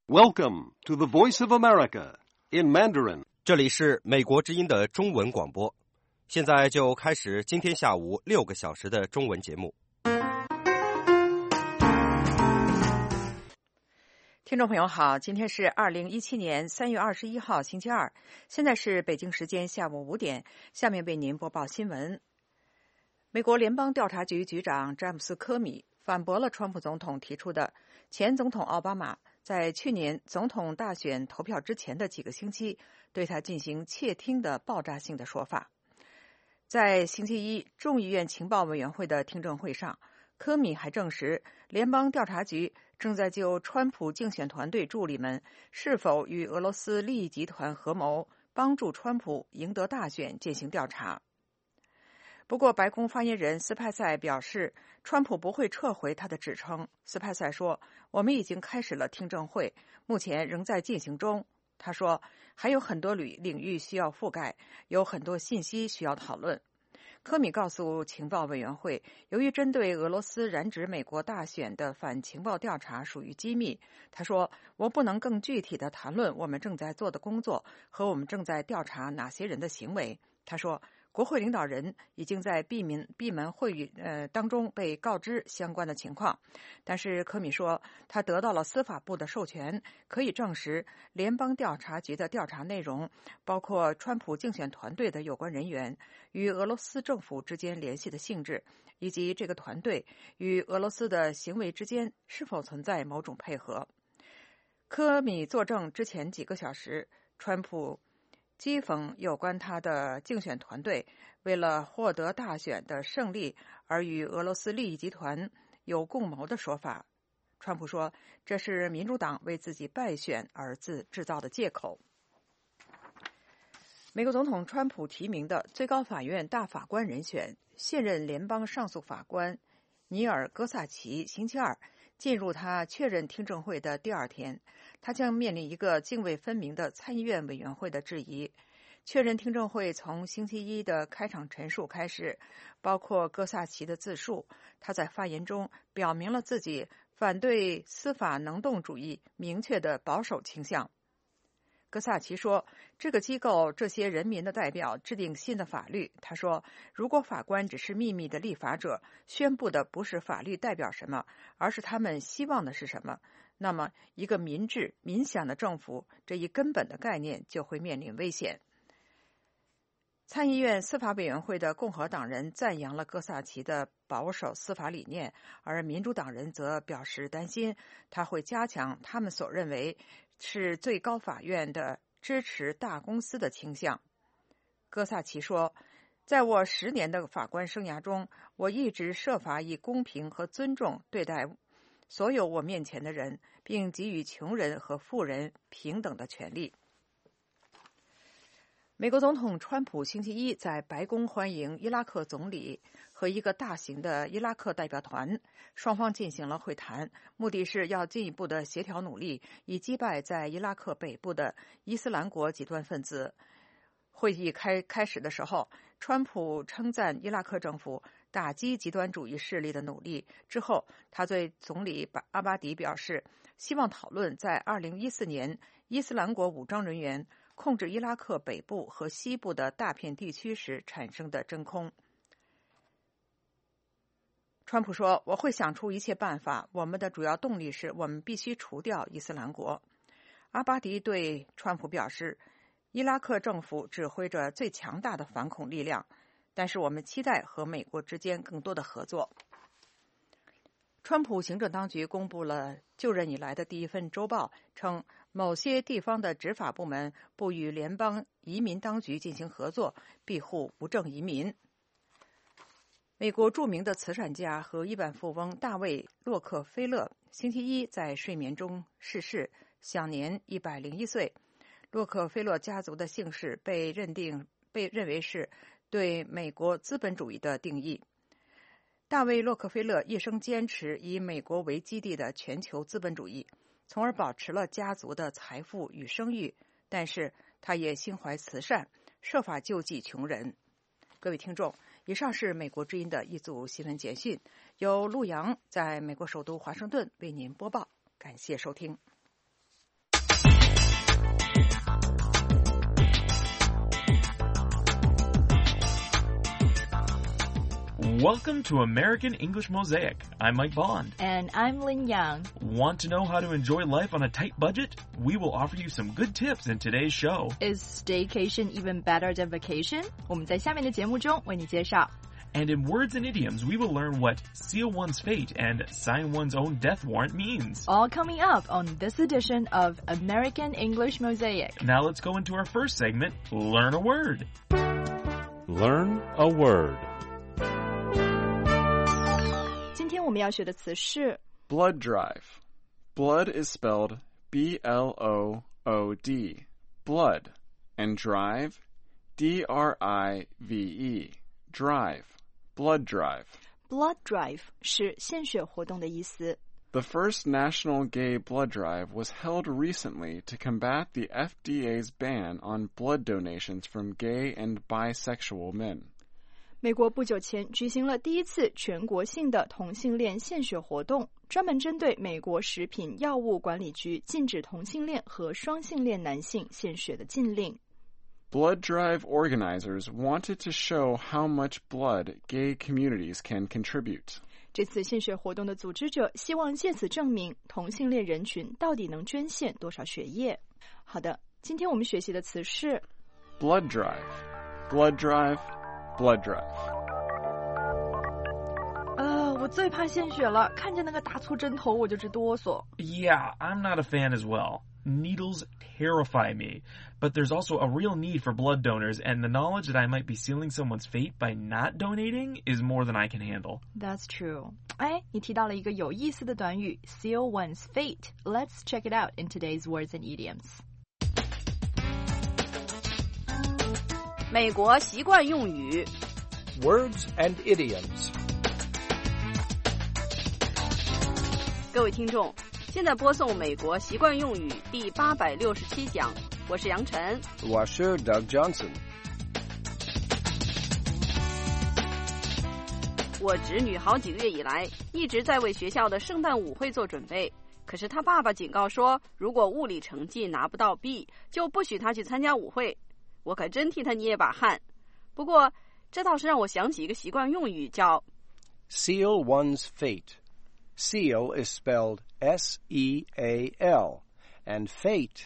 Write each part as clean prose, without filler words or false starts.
Welcome to the Voice of America in Mandarin. 这里是美国之音的中文广播，现在就开始今天下午6个小时的中文节目。 听众朋友好，今天是2017年3月21号星期二，现在是北京时间下午5点，下面为您播报新闻。美国联邦调查局局长詹姆斯·科米反驳了川普总统提出的前总统奥巴马在去年总统大选投票之前的几个星期对他进行窃听的爆炸性的说法。在星期一众议院情报委员会的听证会上，科米还证实联邦调查局正在就川普竞选团队助理们是否与俄罗斯利益集团合谋帮助川普赢得大选进行调查。不过，白宫发言人斯派塞表示，川普不会撤回他的指称。斯派塞说，我们已经开始了听证会，目前仍在进行中。他说，还有很多领域需要覆盖，有很多信息需要讨论。科米告诉情报委员会，由于针对俄罗斯染指美国大选的反情报调查属于机密，他说，我不能更具体地谈论我们正在做的工作和我们正在调查哪些人的行为。他说，国会领导人已经在闭门会议当中被告知相关的情况，但是科米说，他得到了司法部的授权，可以证实联邦调查局的调查内容包括川普竞选团队的有关人员与俄罗斯政府之间联系的性质，以及这个团队与俄罗斯的行为之间是否存在某种配合。科米作证之前几个小时，川普讥讽有关他的竞选团队为了获得大选的胜利而与俄罗斯利益集团有共谋的说法。川普说，这是民主党为自己败选而制造的借口。美国总统川普提名的最高法院大法官人选，现任联邦上诉法官尼尔·戈萨奇星期二进入他确认听证会的第二天，他将面临一个泾渭分明的参议院委员会的质疑。确认听证会从星期一的开场陈述开始，包括戈萨奇的自述。他在发言中表明了自己反对司法能动主义明确的保守倾向。戈萨奇说，这个机构这些人民的代表制定新的法律。他说，如果法官只是秘密的立法者，宣布的不是法律代表什么，而是他们希望的是什么，那么一个民治民想的政府这一根本的概念就会面临危险。参议院司法委员会的共和党人赞扬了戈萨奇的保守司法理念，而民主党人则表示担心他会加强他们所认为是最高法院的支持大公司的倾向。戈萨奇说，在我10年的法官生涯中，我一直设法以公平和尊重对待所有我面前的人，并给予穷人和富人平等的权利。美国总统川普星期一在白宫欢迎伊拉克总理和一个大型的伊拉克代表团，双方进行了会谈，目的是要进一步的协调努力，以击败在伊拉克北部的伊斯兰国极端分子。会议开始的时候，川普称赞伊拉克政府打击极端主义势力的努力。之后，他对总理阿巴迪表示，希望讨论在2014年伊斯兰国武装人员控制伊拉克北部和西部的大片地区时产生的真空。川普说，我会想出一切办法，我们的主要动力是我们必须除掉伊斯兰国。阿巴迪对川普表示，伊拉克政府指挥着最强大的反恐力量，但是我们期待和美国之间更多的合作。川普行政当局公布了就任以来的第一份周报，称某些地方的执法部门不与联邦移民当局进行合作，庇护无证移民。美国著名的慈善家和亿万富翁大卫·洛克菲勒星期一在睡眠中逝世，享年101岁。洛克菲勒家族的姓氏被认为是对美国资本主义的定义。大卫·洛克菲勒一生坚持以美国为基地的全球资本主义，从而保持了家族的财富与声誉，但是他也心怀慈善，设法救济穷人。各位听众，以上是美国之音的一组新闻简讯，由陆洋在美国首都华盛顿为您播报，感谢收听。 Welcome to American English Mosaic. I'm Mike Bond. And I'm Lin Yang. Want to know how to enjoy life on a tight budget? We will offer you some good tips in today's show. Is staycation even better than vacation? 我们在下面的节目中为你介绍。 And in words and idioms, we will learn what seal one's fate and sign one's own death warrant means. All coming up on this edition of American English Mosaic. Now let's go into our first segment, Learn a Word. Learn a word. 今天我们要学的词是 Blood drive. Blood is spelled B-L-O-O-D. Blood. And drive, D-R-I-V-E. Drive. Blood drive. blood drive 是献血活动的意思。 The first national gay blood drive was held recently to combat the FDA's ban on blood donations from gay and bisexual men. 美国不久前举行了第一次全国性的同性恋献血活动，专门针对美国食品药物管理局禁止同性恋和双性恋男性献血的禁令。 Blood drive organizers wanted to show how much blood gay communities can contribute. 这次献血活动的组织者希望借此证明同性恋人群到底能捐献多少血液。好的，今天我们学习的词是 Blood drive. Blood drive. Blood drive. 我最怕献血了，看见那个大粗针头我就直哆嗦。 Yeah, I'm not a fan as well. Needles terrify me. But there's also a real need for blood donors, and the knowledge that I might be sealing someone's fate by not donating is more than I can handle. That's true. 哎，你提到了一个有意思的短语 seal one's fate. Let's check it out in today's words and idioms. 美国习惯用语 Words and idioms. 各位听众，现在播送美国习惯用语第867讲，我是杨晨。 我是 Doug Johnson. 我侄女好几个月以来一直在为学校的圣诞舞会做准备，可是她爸爸警告说，如果物理成绩拿不到 B， 就不许她去参加舞会。我可真替她捏把汗。不过，这倒是让我想起一个习惯用语，叫 Seal one's fate. Seal is spelled S-E-A-L, and fate,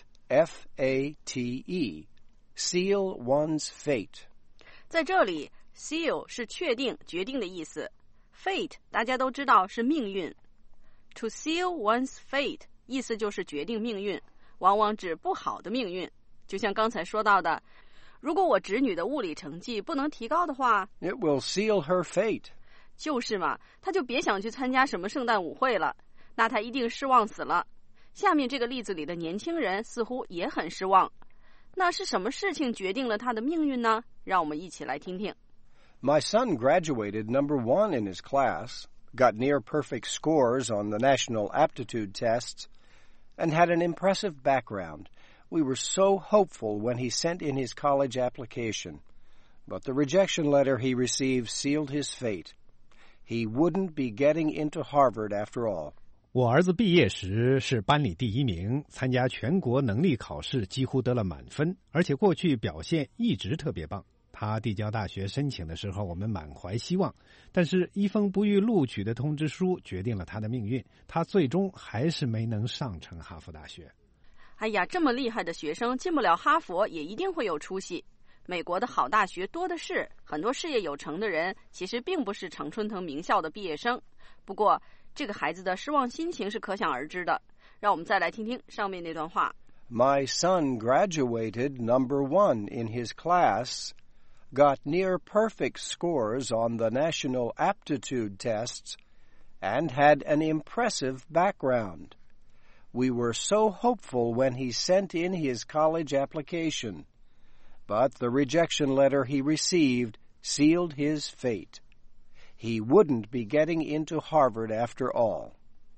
F-A-T-E. Seal one's fate. 在这里 seal 是确定、决定的意思， fate 大家都知道是命运。To seal one's fate 意思就是决定命运，往往指不好的命运。就像刚才说到的，如果我侄女的物理成绩不能提高的话， It will seal her fate. 就是嘛，她就别想去参加什么圣诞舞会了，那她一定失望死了。下面这个例子里的年轻人似乎也很失望。那是什么事情决定了他的命运呢？让我们一起来听听。 My son graduated number 1 in his class, got near perfect scores on the national aptitude tests, and had an impressive background. We were so hopeful when he sent in his college application, but the rejection letter he received sealed his fate. He wouldn't be getting into Harvard after all. 我儿子毕业时是班里第1名，参加全国能力考试几乎得了满分，而且过去表现一直特别棒。他递交大学申请的时候，我们满怀希望，但是一封不予录取的通知书决定了他的命运，他最终还是没能上成哈佛大学。 哎呀，这么厉害的学生进不了哈佛也一定会有出息。美国的好大学多的是，很多事业有成的人其实并不是常春藤名校的毕业生。不过这个孩子的失望心情是可想而知的。让我们再来听听上面那段话。 My son graduated number 1 in his class, got near perfect scores on the national aptitude tests, and had an impressive background. We were so hopeful when he sent in his college application, but the rejection letter he received sealed his fate. He wouldn't be getting into Harvard after all.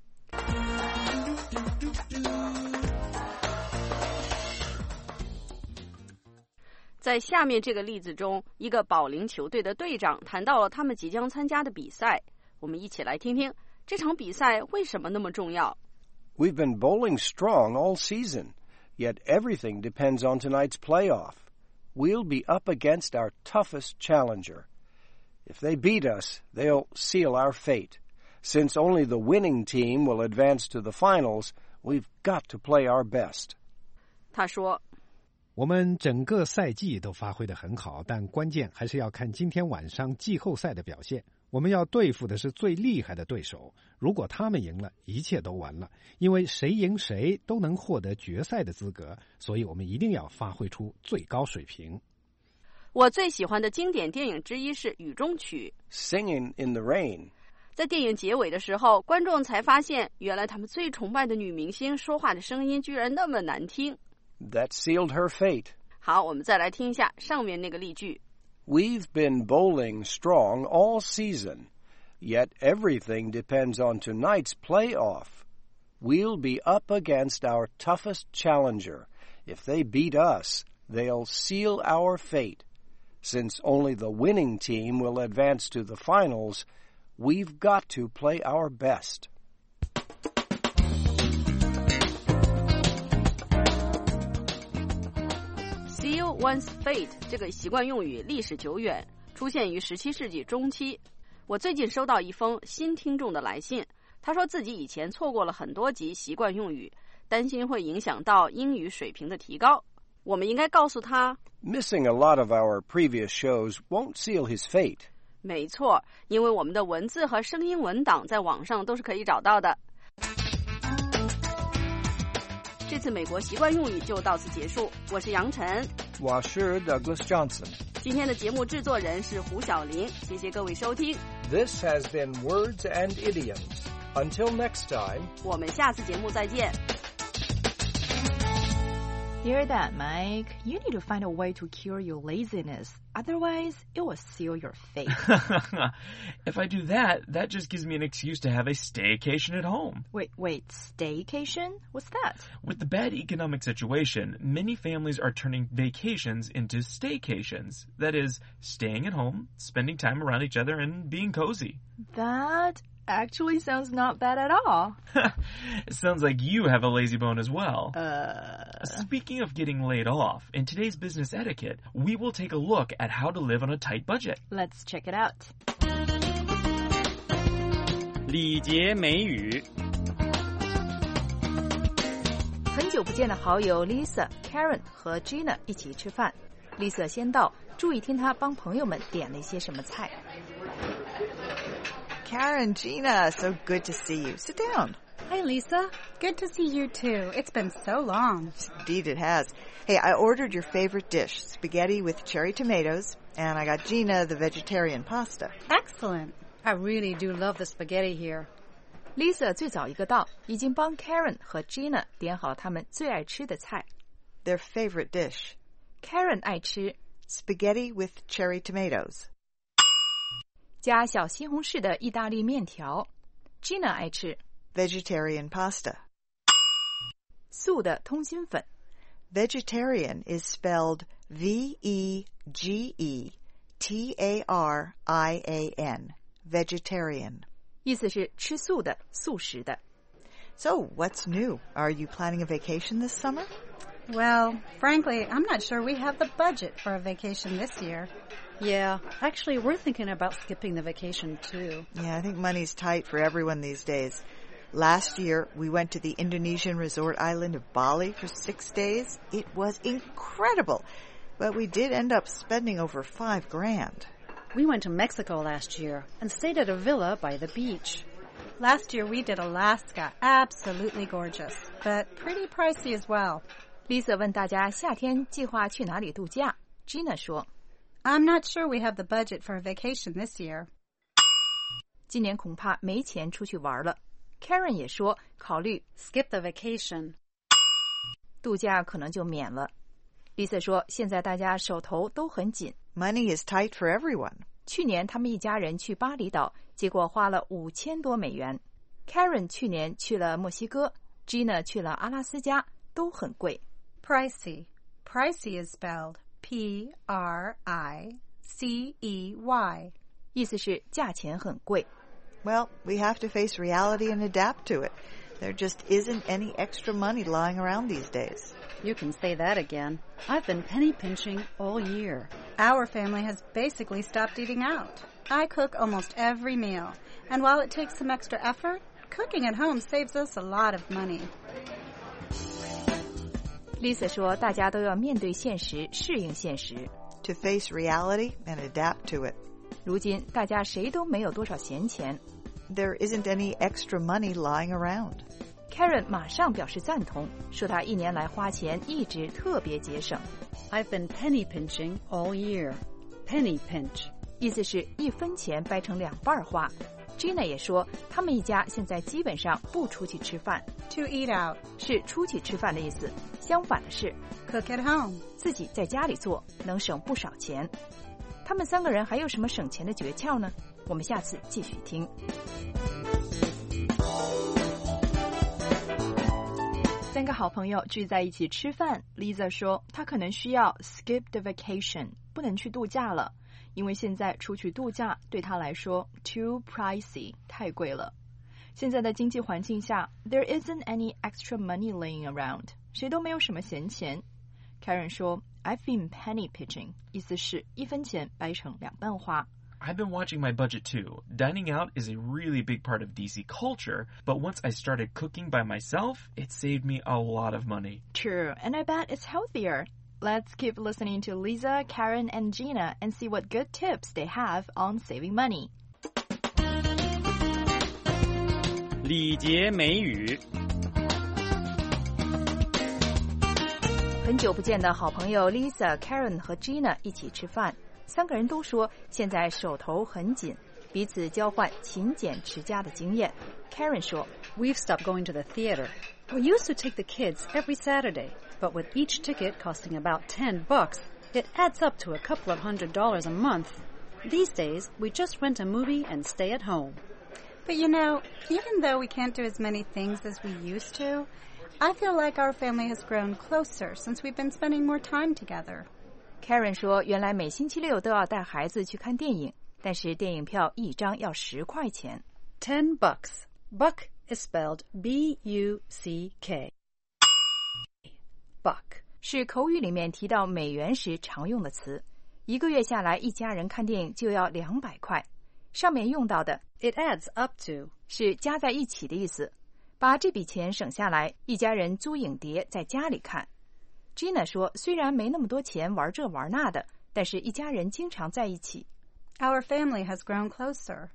在下面这个例子中，一个保龄球队的队长谈到了他们即将参加的比赛。我们一起来听听这场比赛为什么那么重要。 We've been bowling strong all season, yet everything depends on tonight's playoff. We'll be up against our toughest challenger. If they beat us, they'll seal our fate. Since only the winning team will advance to the finals, we've got to play our best. 他说， 我们整个赛季都发挥得很好，但关键还是要看今天晚上季后赛的表现。我们要对付的是最厉害的对手，如果他们赢了，一切都完了，因为谁赢谁都能获得决赛的资格，所以我们一定要发挥出最高水平。 我最喜欢的经典电影之一是《雨中曲》。 Singing in the Rain. 在电影结尾的时候，观众才发现，原来他们最崇拜的女明星说话的声音居然那么难听。 That sealed her fate. 好，我们再来听一下上面那个例句。 We've been bowling strong all season, yet everything depends on tonight's playoff. We'll be up against our toughest challenger. If they beat us, they'll seal our fate. Since only the winning team will advance to the finals, we've got to play our best. Seal one's fate 这个习惯用语历史久远，出现于17世纪中期。我最近收到一封新听众的来信，他说自己以前错过了很多集习惯用语，担心会影响到英语水平的提高。我们应该告诉他 Missing a lot of our previous shows won't seal his fate. 没错，因为我们的文字和声音文档在网上都是可以找到的。这次美国习惯用语就到此结束，我是杨晨， 我是 Douglas Johnson. 今天的节目制作人是胡小林，谢谢各位收听。 This has been Words and Idioms. Until next time, 我们下次节目再见。 Hear that, Mike? You need to find a way to cure your laziness. Otherwise, it will seal your fate. If I do that, that just gives me an excuse to have a staycation at home. Wait, staycation? What's that? With the bad economic situation, many families are turning vacations into staycations. That is, staying at home, spending time around each other, and being cozy. That actually sounds not bad at all. It sounds like you have a lazy bone as well. Speaking of getting laid off, in today's business etiquette, we will take a look at how to live on a tight budget. Let's check it out. 礼节美语。 很久不见的好友 Lisa、Karen 和 Gina 一起吃饭。Lisa 先到，注意听她帮朋友们点了一些什么菜。 Karen, Gina, so good to see you. Sit down. Hi, Lisa. Good to see you, too. It's been so long. Indeed it has. Hey, I ordered your favorite dish, spaghetti with cherry tomatoes, and I got Gina the vegetarian pasta. Excellent. I really do love the spaghetti here. Lisa 最早一个到，已经帮 Karen 和 Gina 点好他们最爱吃的菜。 Their favorite dish. Karen 爱吃 spaghetti with cherry tomatoes. 加小西红柿的意大利面条。Gina 爱吃 vegetarian pasta. 素的通心粉。 Vegetarian is spelled V-E-G-E-T-A-R-I-A-N. Vegetarian. 意思是吃素的、素食的。 So, what's new? Are you planning a vacation this summer? Well, frankly, I'm not sure we have the budget for a vacation this year. Yeah, actually, we're thinking about skipping the vacation, too. Yeah, I think money's tight for everyone these days. Last year, we went to the Indonesian resort island of Bali for 6 days. It was incredible, but we did end up spending over $5,000. We went to Mexico last year and stayed at a villa by the beach. Last year, we did Alaska. Absolutely gorgeous, but pretty pricey as well. Lisa 问大家夏天计划去哪里度假。Gina 说 I'm not sure we have the budget for a vacation this year. 今年恐怕没钱出去玩了。Karen 也说考虑 skip the vacation. 度假可能就免了。Lisa 说现在大家手头都很紧。 Money is tight for everyone. 去年他们一家人去巴厘岛，结果花了$5000多。Karen 去年去了墨西哥 ，Gina 去了阿拉斯加，都很贵。 Pricey. Pricey is spelled P-R-I-C-E-Y. 意思是价钱很贵。 Well, we have to face reality and adapt to it. There just isn't any extra money lying around these days. You can say that again. I've been penny pinching all year. Our family has basically stopped eating out. I cook almost every meal, and while it takes some extra effort, cooking at home saves us a lot of money. Lisa 说，大家都要面对现实，适应现实。 To face reality and adapt to it. 如今大家谁都没有多少闲钱。 There isn't any extra money lying around. Karen 马上表示赞同，说她1年来花钱一直特别节省。 I've been penny pinching all year. Penny pinch. 意思是1分钱掰成2半花。Gina 也说，他们一家现在基本上不出去吃饭。 To eat out 是出去吃饭的意思，相反的是 cook at home， 自己在家里做，能省不少钱。他们3个人还有什么省钱的诀窍呢？我们下次继续听。 3个好朋友聚在一起吃饭 ，Lisa 说她可能需要 skip the vacation， 不能去度假了，因为现在出去度假对她来说 too pricey， 太贵了。现在的经济环境下 ，there isn't any extra money laying around， 谁都没有什么闲钱。Karen 说 ，I've been penny pinching， 意思是1分钱掰成2半花。 I've been watching my budget too. Dining out is a really big part of DC culture, but once I started cooking by myself, it saved me a lot of money. True, and I bet it's healthier. Let's keep listening to Lisa, Karen, and Gina and see what good tips they have on saving money. 礼节美语。 很久不见的好朋友 Lisa、Karen 和 Gina 一起吃饭，3个人都说现在手头很紧，彼此交换勤俭持家的经验。Karen 说 We've stopped going to the theater. We used to take the kids every Saturday, but with each ticket costing about $10, it adds up to a couple of $100 a month. These days, we just rent a movie and stay at home. But you know, even though we can't do as many things as we used to, I feel like our family has grown closer since we've been spending more time together. Karen 说原来每星期6都要带孩子去看电影，但是电影票一张要10块钱。 $10. Buck is spelled B-U-C-K. Buck 是口语里面提到美元时常用的词。1个月下来，一家人看电影就要200块。上面用到的 It adds up to 是加在一起的意思。把这笔钱省下来，一家人租影碟在家里看。Gina 说，虽然没那么多钱玩这玩那的，但是一家人经常在一起。 Our family has grown closer.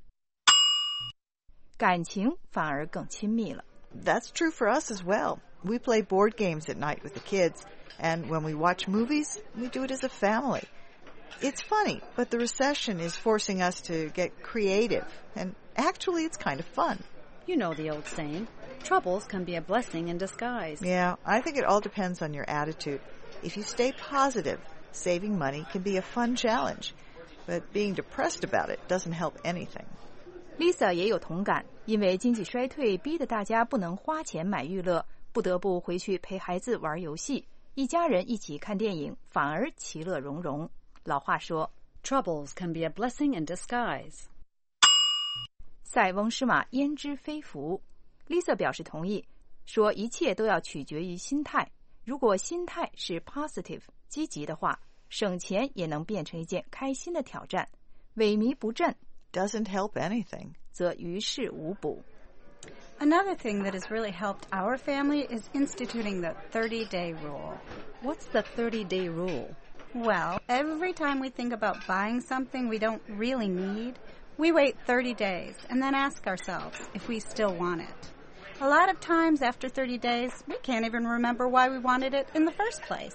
感情反而更亲密了。 That's true for us as well. We play board games at night with the kids, and when we watch movies, we do it as a family. It's funny, but the recession is forcing us to get creative, and actually it's kind of fun. You know the old saying, troubles can be a blessing in disguise. Yeah, I think it all depends on your attitude. If you stay positive, saving money can be a fun challenge, but being depressed about it doesn't help anything. Lisa 也有同感，因为经济衰退逼得大家不能花钱买娱乐，不得不回去陪孩子玩游戏，一家人一起看电影，反而其乐融融。老话说 Troubles can be a blessing in disguise. 塞翁失马焉知非福。 Lisa 表示同意，说一切都要取决于心态。如果心态是 positive 积极的话，省钱也能变成一件开心的挑战。萎靡不振 doesn't help anything, 则于事无补。 Another thing that has really helped our family is instituting the 30-day rule. What's the 30-day rule? Well, every time we think about buying something we don't really need, we wait 30 days and then ask ourselves if we still want it. A lot of times after 30 days, we can't even remember why we wanted it in the first place.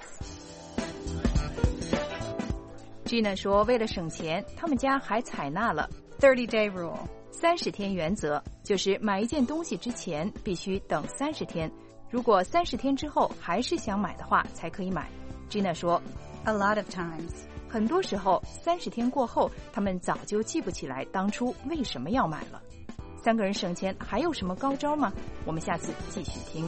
Gina 说为了省钱，他们家还采纳了 30-day rule. 30天原则，就是买一件东西之前必须等30天，如果30天之后还是想买的话才可以买。Gina 说 A lot of times. 很多时候30天过后，他们早就记不起来当初为什么要买了。3个人省钱还有什么高招吗？我们下次继续听。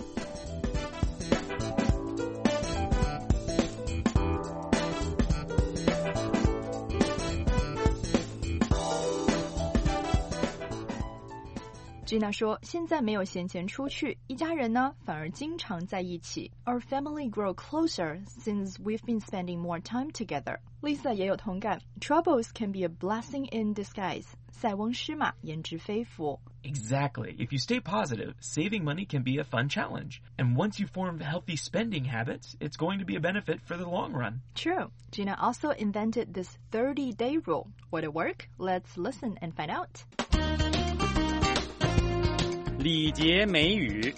Gina 说，现在没有闲钱出去，一家人呢反而经常在一起。Our family grow closer since we've been spending more time together. Lisa 也有同感 ，Troubles can be a blessing in disguise. 塞翁失马，焉知非福。 Exactly. If you stay positive, saving money can be a fun challenge. And once you form healthy spending habits, it's going to be a benefit for the long run. True. Gina also invented this 30-day rule. Would it work? Let's listen and find out. 礼节美语。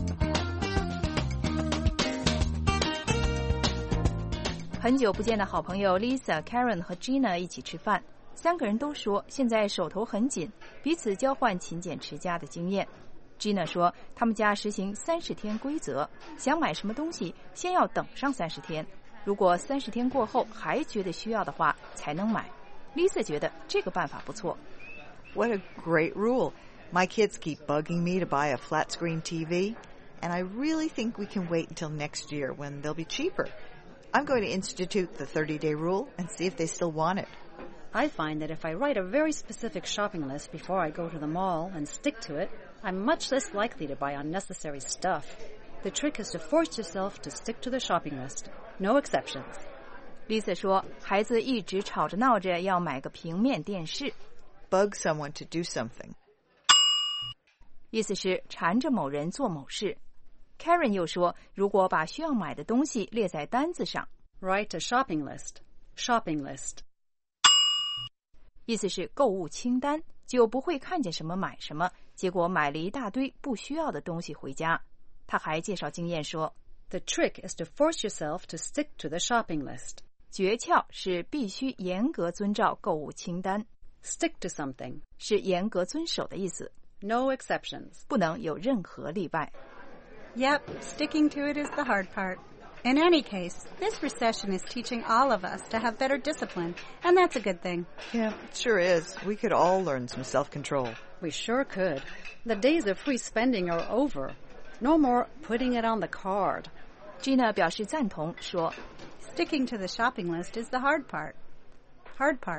很久不见的好朋友 Lisa、Karen 和 Gina 一起吃饭，三个人都说现在手头很紧，彼此交换勤俭持家的经验。Gina 说他们家实行30天规则，想买什么东西先要等上30天，如果30天过后还觉得需要的话才能买。Lisa 觉得这个办法不错。 What a great rule. My kids keep bugging me to buy a flat-screen TV, and I really think we can wait until next year when they'll be cheaper. I'm going to institute the 30-day rule and see if they still want it. I find that if I write a very specific shopping list before I go to the mall and stick to it, I'm much less likely to buy unnecessary stuff. The trick is to force yourself to stick to the shopping list. No exceptions. Lisa 说孩子一直吵着闹着要买个平面电视。 Bug someone to do something. 意思是缠着某人做某事。Karen 又说，如果把需要买的东西列在单子上 Write a shopping list. Shopping list. 意思是购物清单，就不会看见什么买什么，结果买了一大堆不需要的东西回家。他还介绍经验说 The trick is to force yourself to stick to the shopping list. 诀窍是必须严格遵照购物清单。 Stick to something 是严格遵守的意思。 No exceptions. 不能有任何例外。 Yep, sticking to it is the hard part. In any case, this recession is teaching all of us to have better discipline, and that's a good thing. Yeah, it sure is. We could all learn some self-control. We sure could. The days of free spending are over. No more putting it on the card. Gina 表示赞同，说 Sticking to the shopping list is the hard part. Hard part.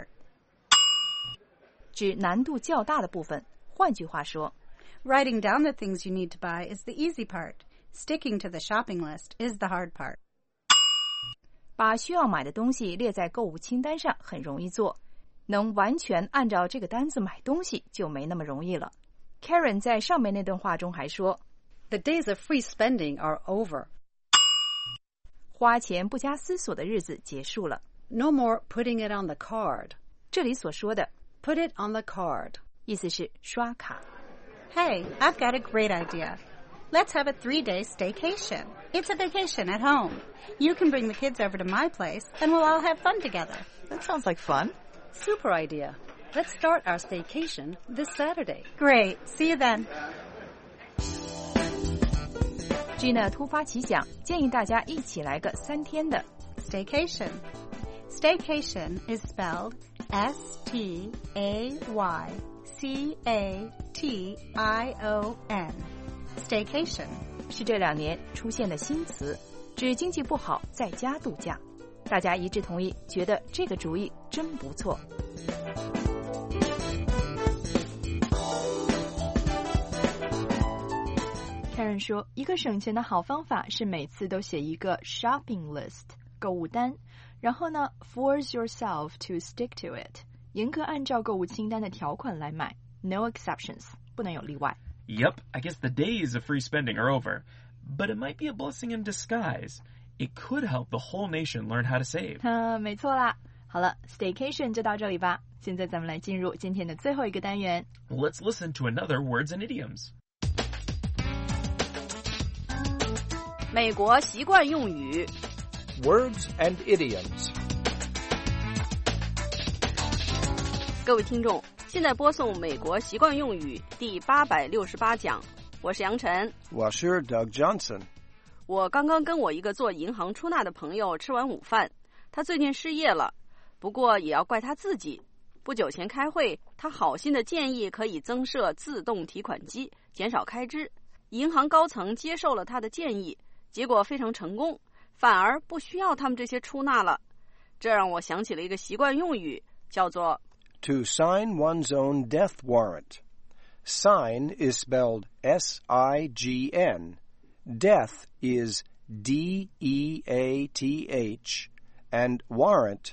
指难度较大的部分。换句话说 Writing down the things you need to buy is the easy part. Sticking to the shopping list is the hard part. 把需要买的东西列在购物清单上很容易做，能完全按照这个单子买东西就没那么容易了。Karen 在上面那段话中还说 The days of free spending are over. 花钱不加思索的日子结束了。 No more putting it on the card. 这里所说的 Put it on the card. 意思是刷卡。 Hey, I've got a great idea. Let's have a 3-day staycation. It's a vacation at home. You can bring the kids over to my place, and we'll all have fun together. That sounds like fun. Super idea. Let's start our staycation this Saturday. Great. See you then. Gina 突发奇想，建议大家一起来个3天的 Staycation. Staycation is spelled S-T-A-Y-C-A-T-I-O-N. Staycation 是这2年出现的新词，指经济不好在家度假。大家一致同意，觉得这个主意真不错。 Karen 说，一个省钱的好方法是每次都写一个 shopping list 购物单，然后呢 force yourself to stick to it 严格按照购物清单的条款来买 no exceptions 不能有例外。 Yep, I guess the days of free spending are over, but it might be a blessing in disguise. It could help the whole nation learn how to save. 没错啦。好了 staycation 就到这里吧，现在咱们来进入今天的最后一个单元。 Let's listen to another words and idioms. 美国习惯用语 Words and idioms. 各位听众，现在播送美国习惯用语第868讲，我是杨晨， 我是 Doug Johnson. 我刚刚跟我一个做银行出纳的朋友吃完午饭，他最近失业了，不过也要怪他自己。不久前开会，他好心的建议可以增设自动提款机，减少开支。银行高层接受了他的建议，结果非常成功，反而不需要他们这些出纳了。这让我想起了一个习惯用语，叫做 To sign one's own death warrant. Sign is spelled S-I-G-N. Death is D-E-A-T-H. And warrant,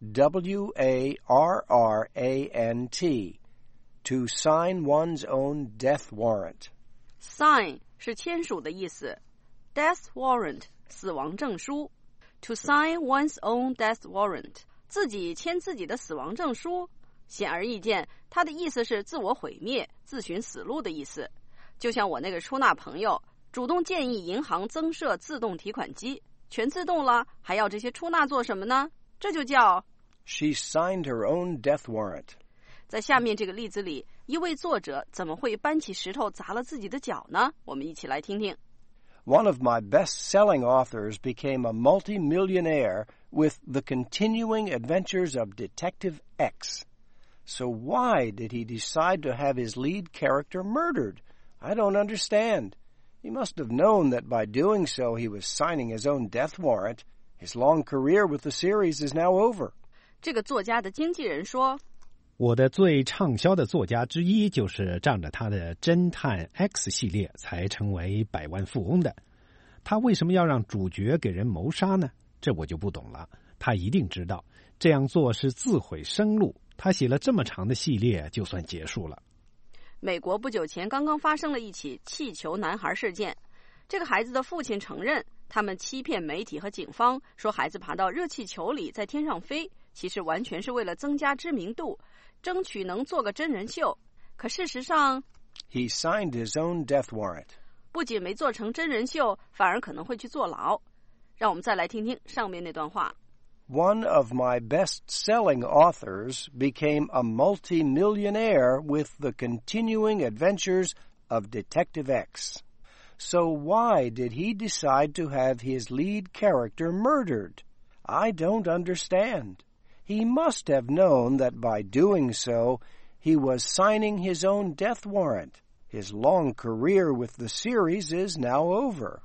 W-A-R-R-A-N-T. To sign one's own death warrant. Sign 是签署的意思 ，death warrant 死亡证书。To sign one's own death warrant 自己签自己的死亡证书。显而易见，它的意思是自我毁灭、自寻死路的意思。就像我那个出纳朋友主动建议银行增设自动提款机，全自动了，还要这些出纳做什么呢？这就叫 She signed her own death warrant. 在下面这个例子里，一位作者怎么会搬起石头砸了自己的脚呢？我们一起来听听。 One of my best-selling authors became a multi-millionaire with The Continuing Adventures of Detective X. So why did he decide to have his lead character murdered? I don't understand. He must have known that by doing so he was signing his own death warrant. His long career with the series is now over. 这个作家的经纪人说， 我的最畅销的作家之一就是仗着他的侦探 X 系列才成为百万富翁的。他为什么要让主角给人谋杀呢？这我就不懂了。他一定知道这样做是自毁生路。他写了这么长的系列就算结束了。 美国不久前刚刚发生了一起气球男孩事件。这个孩子的父亲承认，他们欺骗媒体和警方，说孩子爬到热气球里在天上飞，其实完全是为了增加知名度，争取能做个真人秀。可事实上 He signed his own death warrant. 不仅没做成真人秀，反而可能会去坐牢。让我们再来听听上面那段话。 One of my best-selling authors became a multi-millionaire with The Continuing Adventures of Detective X. So why did he decide to have his lead character murdered? I don't understand. He must have known that by doing so, he was signing his own death warrant. His long career with the series is now over.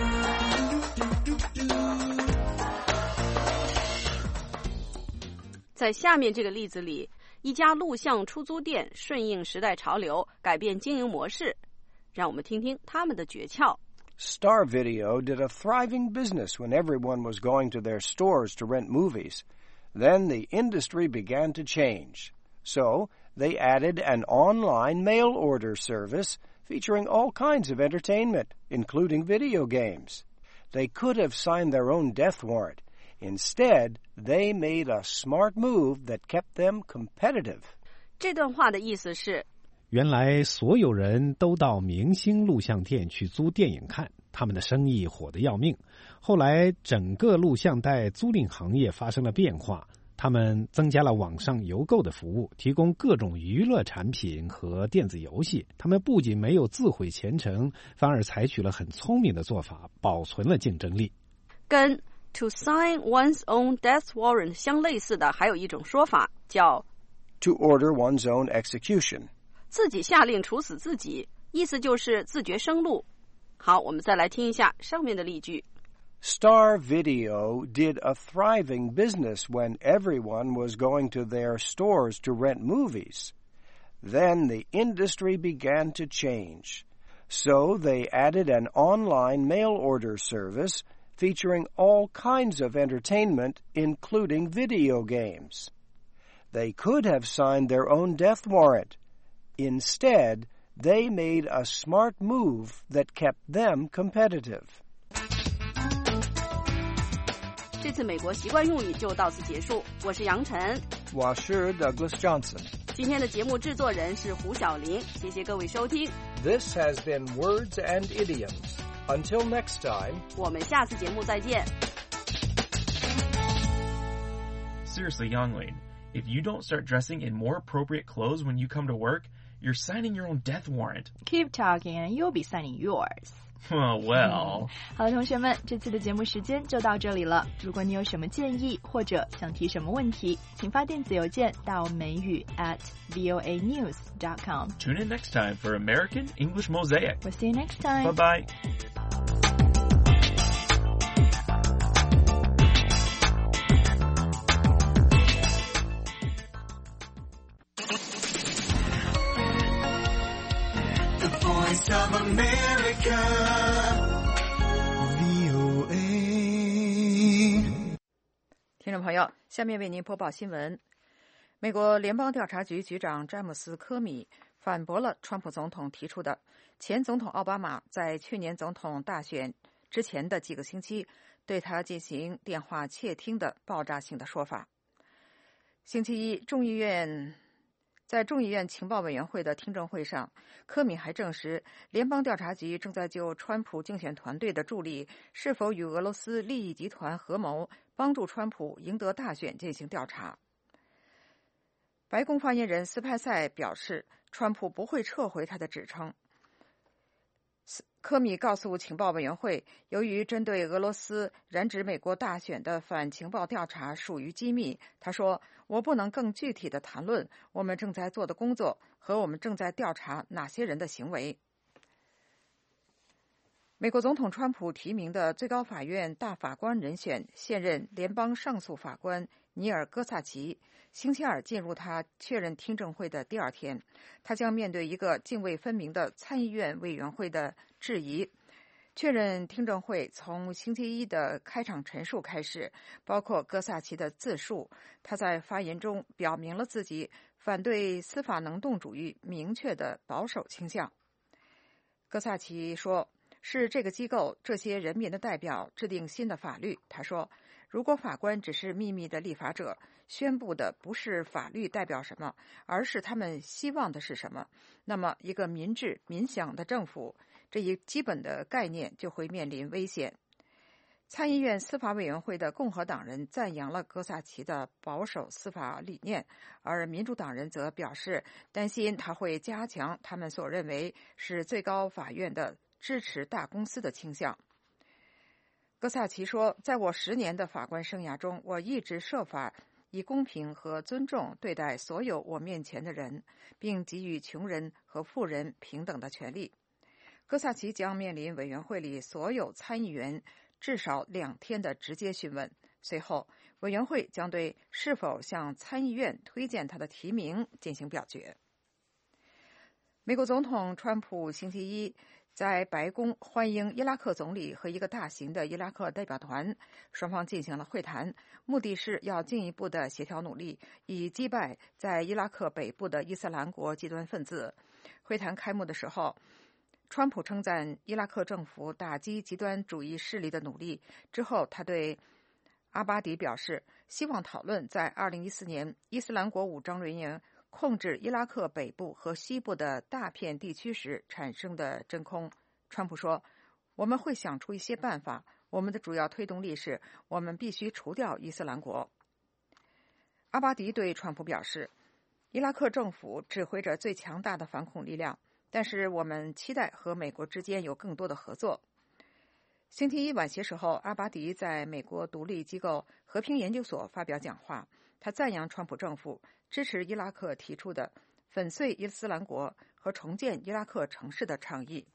在下面这个例子里，一家录像出租店顺应时代潮流，改变经营模式。让我们听听他们的诀窍。 Star Video did a thriving business when everyone was going to their stores to rent movies. Then the industry began to change. So they added an online mail order service featuring all kinds of entertainment, including video games. They could have signed their own death warrant. Instead, they made a smart move that kept them competitive. 这段话的意思是， 原来所有人都到明星录像店去租电影看，他们的生意火得要命。后来整个录像带租赁行业发生了变化，他们增加了网上邮购的服务，提供各种娱乐产品和电子游戏。他们不仅没有自毁前程，反而采取了很聪明的做法，保存了竞争力。 跟 to sign one's own death warrant 相类似的还有一种说法叫 to order one's own execution. 自己下令处死自己，意思就是自绝生路。好，我们再来听一下上面的例句。 Star Video did a thriving business when everyone was going to their stores to rent movies. Then the industry began to change. So they added an online mail order service featuring all kinds of entertainment, including video games. They could have signed their own death warrant. Instead, they made a smart move that kept them competitive. 这次美国习惯用语就到此结束。我是杨晨， 我是 Douglas Johnson。 今天的节目制作人是胡小玲，谢谢各位收听。 This has been Words and Idioms. Until next time, 我们下次节目再见。 Seriously, Yangling, if you don't start dressing in more appropriate clothes when you come to work, you're signing your own death warrant. Keep talking and you'll be signing yours. Well. 好了，同学们，这次的节目时间就到这里了。如果你有什么建议或者想提什么问题，请发电子邮件到美语@voanews.com. Tune in next time for American English Mosaic. We'll see you next time. Bye-bye. 听众朋友，下面为您播报新闻。美国联邦调查局局长詹姆斯·科米反驳了川普总统提出的前总统奥巴马在去年总统大选之前的几个星期对他进行电话窃听的爆炸性的说法。星期一，在众议院情报委员会的听证会上，科米还证实联邦调查局正在就川普竞选团队的助理是否与俄罗斯利益集团合谋帮助川普赢得大选进行调查。白宫发言人斯派塞表示，川普不会撤回他的指称。科米告诉情报委员会，由于针对俄罗斯染指美国大选的反情报调查属于机密，他说，我不能更具体地谈论我们正在做的工作和我们正在调查哪些人的行为。美国总统川普提名的最高法院大法官人选现任联邦上诉法官尼尔·戈萨奇星期二进入他确认听证会的第二天，他将面对一个泾渭分明的参议院委员会的质疑。确认听证会从星期一的开场陈述开始，包括戈萨奇的自述。他在发言中表明了自己反对司法能动主义明确的保守倾向。戈萨奇说，是这个机构这些人民的代表制定新的法律。他说，如果法官只是秘密的立法者，宣布的不是法律代表什么，而是他们希望的是什么，那么一个民治民享的政府这一基本的概念就会面临危险。参议院司法委员会的共和党人赞扬了戈萨奇的保守司法理念，而民主党人则表示担心他会加强他们所认为是最高法院的支持大公司的倾向。戈萨奇说，在我10年的法官生涯中，我一直设法以公平和尊重对待所有我面前的人，并给予穷人和富人平等的权利。戈萨奇将面临委员会里所有参议员至少2天的直接讯问，随后委员会将对是否向参议院推荐他的提名进行表决。美国总统川普星期一在白宫欢迎伊拉克总理和一个大型的伊拉克代表团，双方进行了会谈，目的是要进一步的协调努力，以击败在伊拉克北部的伊斯兰国极端分子。会谈开幕的时候，川普称赞伊拉克政府打击极端主义势力的努力。之后，他对阿巴迪表示，希望讨论在2014年伊斯兰国武装人员控制伊拉克北部和西部的大片地区时产生的真空。川普说，我们会想出一些办法，我们的主要推动力是我们必须除掉伊斯兰国。阿巴迪对川普表示，伊拉克政府指挥着最强大的反恐力量，但是我们期待和美国之间有更多的合作。星期一晚些时候，阿巴迪在美国独立机构和平研究所发表讲话，他赞扬川普政府支持伊拉克提出的粉碎伊斯兰国和重建伊拉克城市的倡议。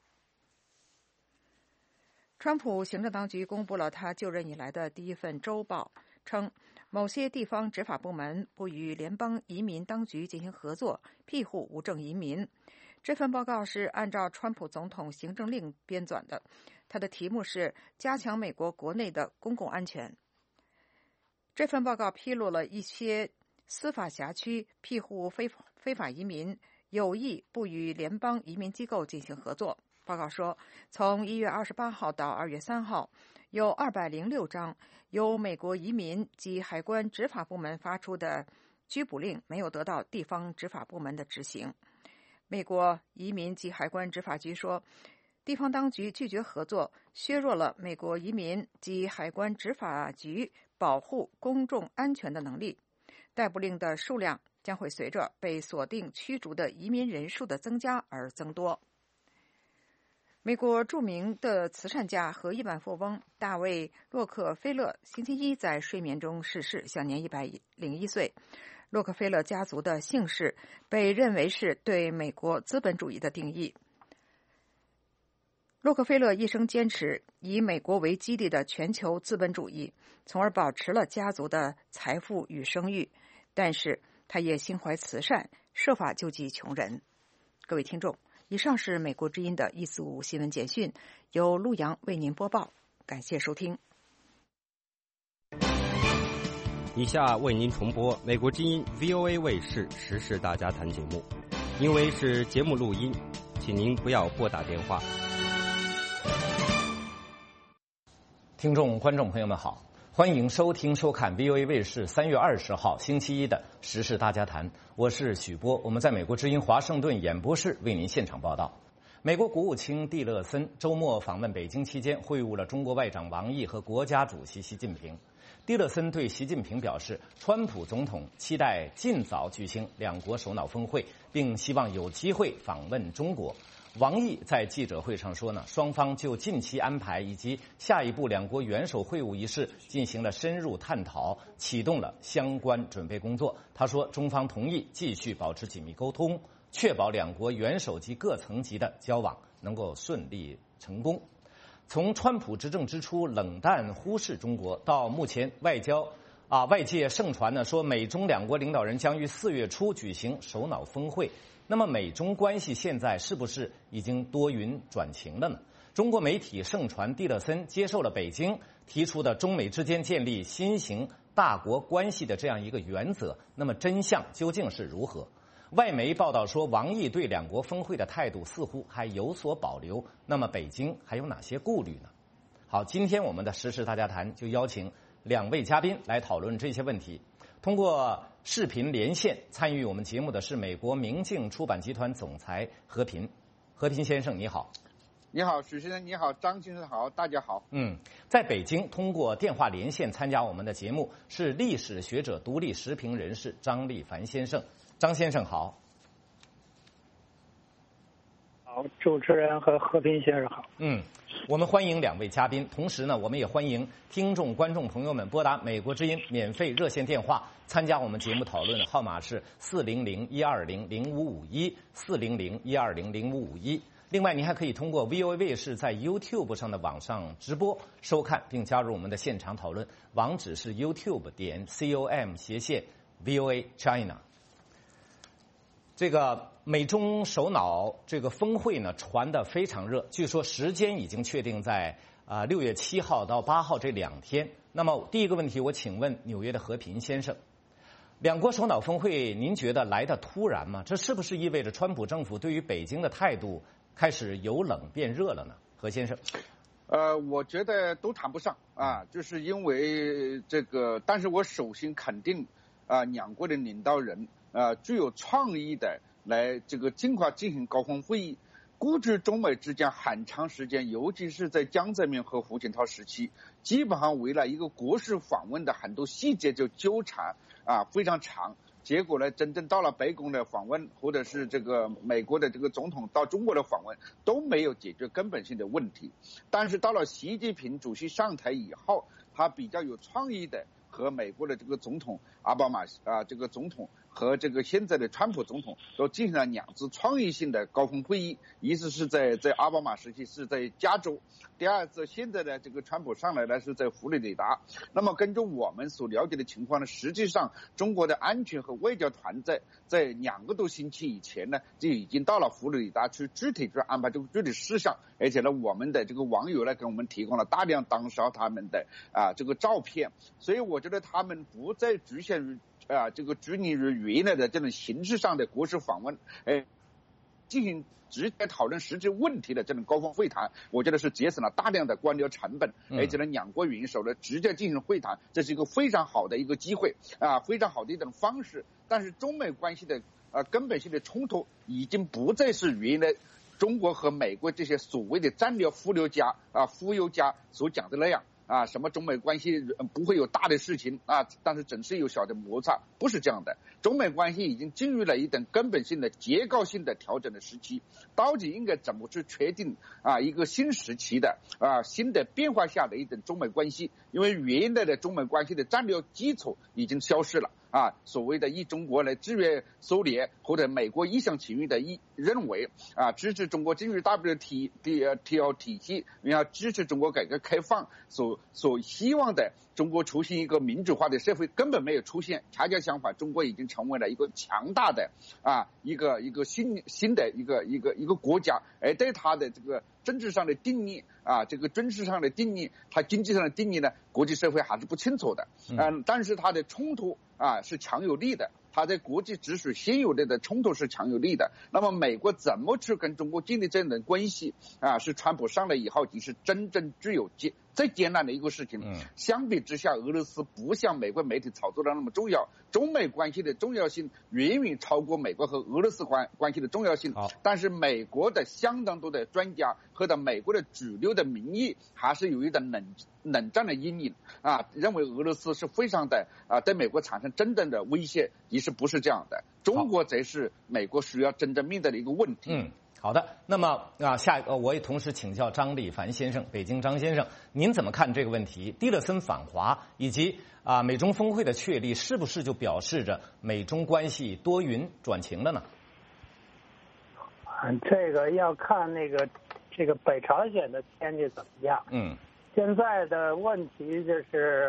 川普行政当局公布了他就任以来的第一份周报，称某些地方执法部门不与联邦移民当局进行合作，庇护无证移民。这份报告是按照川普总统行政令编纂的，它的题目是加强美国国内的公共安全。这份报告披露了一些司法辖区庇护非法移民有意不与联邦移民机构进行合作。报告说，从1月28号到2月3号，有206张由美国移民及海关执法部门发出的拘捕令没有得到地方执法部门的执行。美国移民及海关执法局说，地方当局拒绝合作，削弱了美国移民及海关执法局保护公众安全的能力。逮捕令的数量将会随着被锁定驱逐的移民人数的增加而增多。美国著名的慈善家和亿万富翁大卫·洛克菲勒星期一在睡眠中逝世，享年101岁。洛克菲勒家族的姓氏被认为是对美国资本主义的定义。洛克菲勒一生坚持以美国为基地的全球资本主义，从而保持了家族的财富与声誉，但是他也心怀慈善，设法救济穷人。各位听众， 以上是美国之音的145新闻简讯，由陆阳为您播报。感谢收听。 以下为您重播美国之音 VOA 卫视时事大家谈节目，因为是节目录音，请您不要拨打电话。 听众、观众朋友们好，欢迎收听、收看 VOA 卫视3月20号星期一的时事大家谈，我是许波，我们在美国之音华盛顿演播室为您现场报道。美国国务卿蒂勒森周末访问北京期间，会晤了中国外长王毅和国家主席习近平。蒂勒森对习近平表示，川普总统期待尽早举行两国首脑峰会，并希望有机会访问中国。王毅在记者会上说呢，双方就近期安排以及下一步两国元首会晤一事进行了深入探讨，启动了相关准备工作。他说，中方同意继续保持紧密沟通，确保两国元首级各层级的交往能够顺利成功。从川普执政之初冷淡忽视中国，到目前外界盛传呢说美中两国领导人将于4月初举行首脑峰会，那么美中关系现在是不是已经多云转晴了呢？中国媒体盛传蒂勒森接受了北京提出的中美之间建立新型大国关系的这样一个原则，那么真相究竟是如何？外媒报道说，王毅对两国峰会的态度似乎还有所保留，那么北京还有哪些顾虑呢？好，今天我们的时事大家谈就邀请两位嘉宾来讨论这些问题。通过视频连线参与我们节目的是美国明镜出版集团总裁何平。何平先生你好。 你好，许先生你好，张先生好，大家好。 在北京通过电话连线参加我们的节目是历史学者、独立时评人士张立凡先生。张先生好。 好，主持人和和平先生好。 我们欢迎两位嘉宾，同时呢，我们也欢迎听众、观众朋友们拨打美国之音免费热线电话参加我们节目讨论，号码是400-120-0551 400-120-0551。另外，您还可以通过 VOA 卫视在 YouTube 上的网上直播收看，并加入我们的现场讨论，网址是 youtube.com/VOA China。这个美中首脑这个峰会呢传得非常热，据说时间已经确定在6月7号到8号这2天。那么第一个问题，我请问纽约的和平先生，两国首脑峰会您觉得来得突然吗？这是不是意味着川普政府对于北京的态度开始由冷变热了呢？何先生。 我觉得都谈不上啊，就是因为这个，但是我首先肯定两国的领导人具有创意的来这个尽快进行高峰会议。估计中美之间很长时间，尤其是在江泽民和胡锦涛时期，基本上为了一个国事访问的很多细节就纠缠非常长。结果呢，真正到了白宫的访问，或者是这个美国的这个总统到中国的访问，都没有解决根本性的问题。但是到了习近平主席上台以后，他比较有创意的和美国的这个总统奥巴马这个总统和这个现在的川普总统都进行了2次创意性的高峰会议，一次是在奥巴马时期是在加州，第二次现在的这个川普上来呢是在佛罗里达。那么根据我们所了解的情况呢，实际上中国的安全和外交团在2个多星期以前呢就已经到了佛罗里达去具体去安排这个具体事项，而且呢我们的这个网友呢给我们提供了大量当时他们的这个照片，所以我觉得他们不再局限于这个拘泥于原来的这种形式上的国事访问，进行直接讨论实际问题的这种高峰会谈，我觉得是节省了大量的官僚成本，而且呢两国元首呢直接进行会谈，这是一个非常好的一个机会非常好的一种方式。但是中美关系的根本性的冲突已经不再是原来中国和美国这些所谓的战略忽悠家所讲的那样什么中美关系不会有大的事情但是总是有小的摩擦，不是这样的。中美关系已经进入了一等根本性的结构性的调整的时期，到底应该怎么去确定一个新时期的新的变化下的一等中美关系， 因为原来的中美关系的战略基础已经消失了啊，所谓的一中国来制约苏联或者美国一厢情愿的认为啊，支持中国进入 WTO 体系，然后支持中国改革开放所希望的中国出现一个民主化的社会根本没有出现，恰恰相反，中国已经成为了一个强大的啊一个新的一个国家，而对它的这个政治上的定义啊，这个军事上的定义，它经济上的定义呢，国际社会还是不清楚的。但是它的冲突啊是强有力的，它在国际秩序现有的冲突是强有力的。那么美国怎么去跟中国建立这样的关系啊？是川普上来以后，就是真正具有最艰难的一个事情。相比之下，俄罗斯不像美国媒体炒作的那么重要，中美关系的重要性远远超过美国和俄罗斯关系的重要性。但是美国的相当多的专家和美国的主流的民意还是有一点冷战的阴影啊，认为俄罗斯是非常的对美国产生真正的威胁，其实不是这样的。中国才是美国需要真正面对的一个问题。 好的，那么下一个我也同时请教张立凡先生，北京张先生，您怎么看这个问题？蒂勒森访华以及美中峰会的确立，是不是就表示着美中关系多云转晴了呢？ 这个要看这个北朝鲜的天气怎么样。现在的问题就是，